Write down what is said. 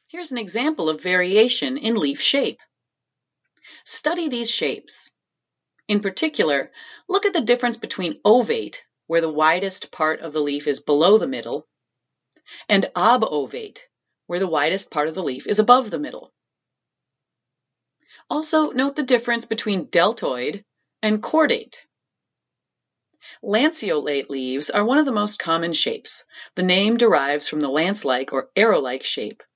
Here's an example of variation in leaf shape. Study these shapes. In particular, look at the difference between ovate, where the widest part of the leaf is below the middle, and obovate, where the widest part of the leaf is above the middle. Also, note the difference between deltoid and cordate. Lanceolate leaves are one of the most common shapes. The name derives from the lance-like or arrow-like shape